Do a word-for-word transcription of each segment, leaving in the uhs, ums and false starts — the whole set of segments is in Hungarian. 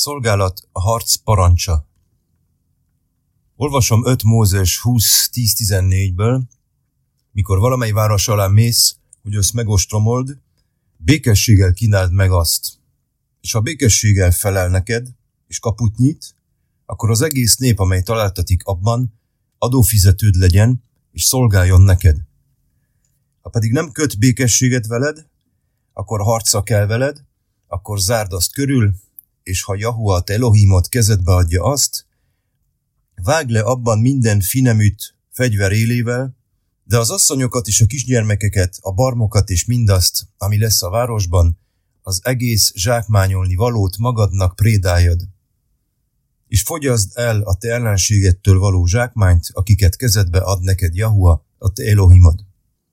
Szolgálat a harc parancsa. Olvasom öt Mózes húsz tíz tizennégyből, mikor valamely város alá mész, hogy azt megostromold, békességgel kínáld meg azt. És ha békességgel felel neked, és kaput nyit, akkor az egész nép, amely találtatik abban, adófizetőd legyen, és szolgáljon neked. Ha pedig nem köt békességet veled, akkor harcra kell veled, akkor zárd azt körül, és ha Jahua te Elohimod kezedbe adja azt, vágd le abban minden fineműt fegyver élével, de az asszonyokat és a kisgyermekeket, a barmokat és mindazt, ami lesz a városban, az egész zsákmányolni valót magadnak prédáljad. És fogyaszd el a te ellenségettől való zsákmányt, akiket kezedbe ad neked Jahua, a te Elohimod.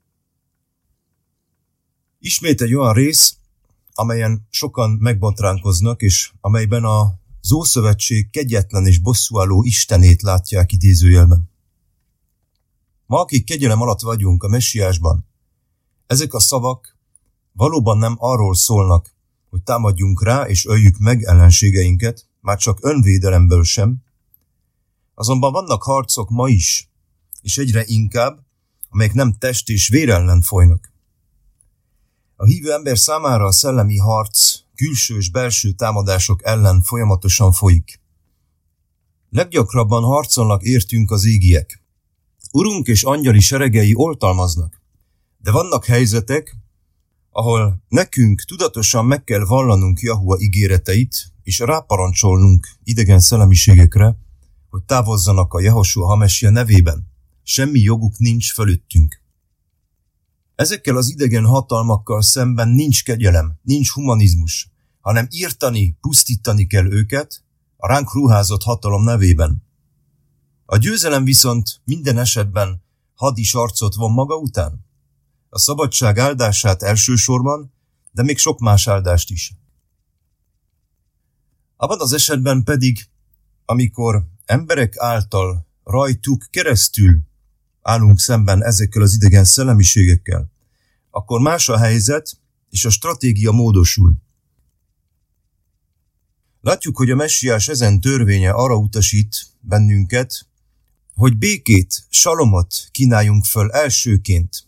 Ismét egy olyan rész, amelyen sokan megbotránkoznak, és amelyben az Ószövetség kegyetlen és bosszúálló Istenét látják idézőjelben. Ma, akik kegyelem alatt vagyunk a messiásban, ezek a szavak valóban nem arról szólnak, hogy támadjunk rá és öljük meg ellenségeinket, már csak önvédelemből sem. Azonban vannak harcok ma is, és egyre inkább, amelyek nem test és vér ellen folynak. A hívő ember számára a szellemi harc külső és belső támadások ellen folyamatosan folyik. Leggyakrabban harcolnak értünk az égiek. Urunk és angyali seregei oltalmaznak, de vannak helyzetek, ahol nekünk tudatosan meg kell vallanunk Jahua ígéreteit, és ráparancsolnunk idegen szellemiségekre, hogy távozzanak a Jehoshua Hamesia nevében. Semmi joguk nincs fölöttünk. Ezekkel az idegen hatalmakkal szemben nincs kegyelem, nincs humanizmus, hanem írtani, pusztítani kell őket a ránk ruházott hatalom nevében. A győzelem viszont minden esetben hadis arcot von maga után. A szabadság áldását elsősorban, de még sok más áldást is. Abban az esetben pedig, amikor emberek által rajtuk keresztül állunk szemben ezekkel az idegen szellemiségekkel, akkor más a helyzet, és a stratégia módosul. Látjuk, hogy a messiás ezen törvénye arra utasít bennünket, hogy békét, salomot kínáljunk föl elsőként.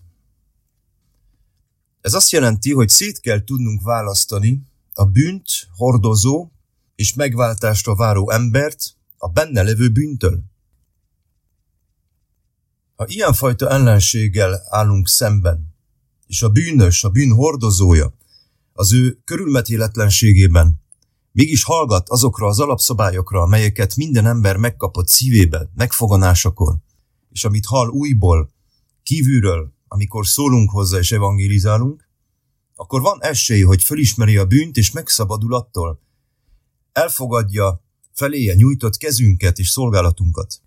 Ez azt jelenti, hogy szét kell tudnunk választani a bűnt hordozó és megváltásra váró embert a benne levő bűntől. Ha ilyenfajta ellenséggel állunk szemben, és a bűnös, a bűn hordozója az ő körülmetéletlenségében mégis hallgat azokra az alapszabályokra, amelyeket minden ember megkapott szívében, megfoganásakor, és amit hall újból, kívülről, amikor szólunk hozzá és evangélizálunk, akkor van esély, hogy felismeri a bűnt és megszabadul attól. Elfogadja feléje nyújtott kezünket és szolgálatunkat.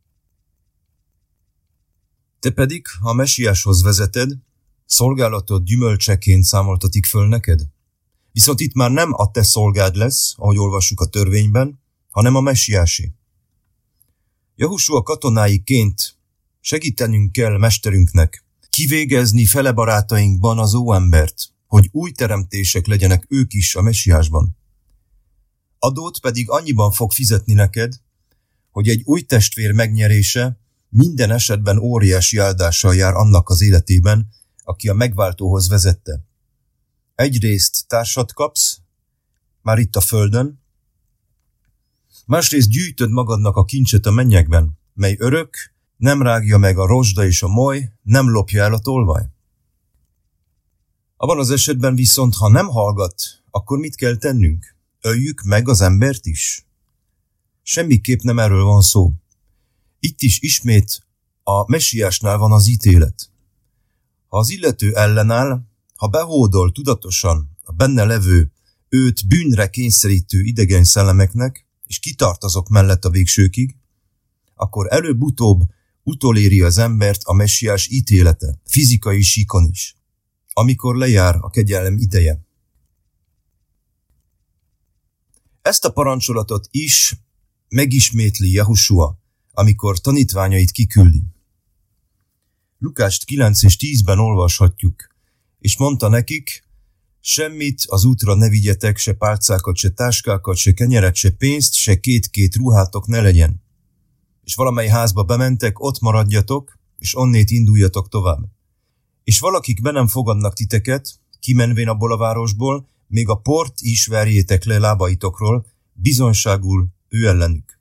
Te pedig, ha a messiáshoz vezeted, szolgálatod gyümölcseként számoltatik föl neked. Viszont itt már nem a te szolgád lesz, ahogy olvassuk a törvényben, hanem a messiásé. Jehoshua katonáiként segítenünk kell mesterünknek kivégezni fele barátainkban az óembert, hogy új teremtések legyenek ők is a messiásban. Adót pedig annyiban fog fizetni neked, hogy egy új testvér megnyerése minden esetben óriási áldással jár annak az életében, aki a megváltóhoz vezette. Egyrészt társat kapsz, már itt a földön, másrészt gyűjtöd magadnak a kincset a mennyekben, mely örök, nem rágja meg a rozsda és a moly, nem lopja el a tolvaj. Abban az esetben viszont, ha nem hallgat, akkor mit kell tennünk? Öljük meg az embert is? Semmiképp nem erről van szó. Itt is ismét a messiásnál van az ítélet. Ha az illető ellenáll, ha behódol tudatosan a benne levő, őt bűnre kényszerítő idegen szellemeknek, és kitart azok mellett a végsőkig, akkor előbb-utóbb utoléri az embert a messiás ítélete, fizikai síkon is, amikor lejár a kegyelem ideje. Ezt a parancsolatot is megismétli Jehoshua, amikor tanítványait kiküldi. Lukács kilenc és tízben olvashatjuk, és mondta nekik, Semmit az útra ne vigyetek, se pálcákat, se táskákat, se kenyeret, se pénzt, se két-két ruhátok ne legyen. És valamely házba bementek, ott maradjatok, és onnét induljatok tovább. És valakik be nem fogadnak titeket, kimenvén abból a városból, még a port is verjétek le lábaitokról, bizonyságul ő ellenük.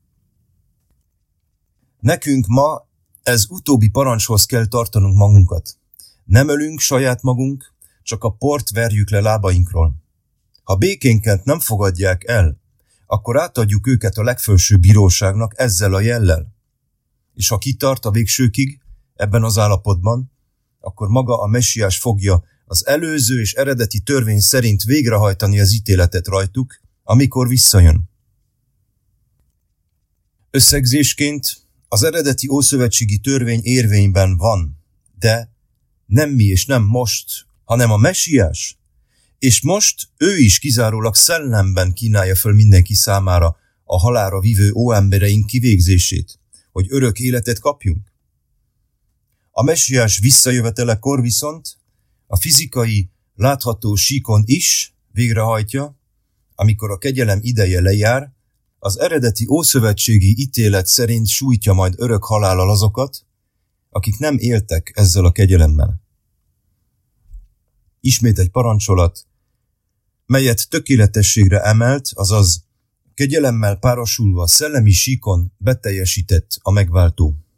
Nekünk ma ez utóbbi parancshoz kell tartanunk magunkat. Nem ölünk saját magunk, csak a port verjük le lábainkról. Ha békénket nem fogadják el, akkor átadjuk őket a legfelső bíróságnak ezzel a jellel. És ha kitart a végsőkig ebben az állapotban, akkor maga a Messiás fogja az előző és eredeti törvény szerint végrehajtani az ítéletet rajtuk, amikor visszajön. Összegzésként az eredeti ószövetségi törvény érvényben van, de nem mi és nem most, hanem a Messiás. És most ő is kizárólag szellemben kínálja föl mindenki számára a halálra vívő óembereink kivégzését, hogy örök életet kapjunk. A Messiás visszajövetelekor viszont a fizikai, látható síkon is végrehajtja, amikor a kegyelem ideje lejár, az eredeti ószövetségi ítélet szerint sújtja majd örök halállal azokat, akik nem éltek ezzel a kegyelemmel. Ismét egy parancsolat, melyet tökéletességre emelt, azaz kegyelemmel párosulva szellemi síkon beteljesített a megváltó.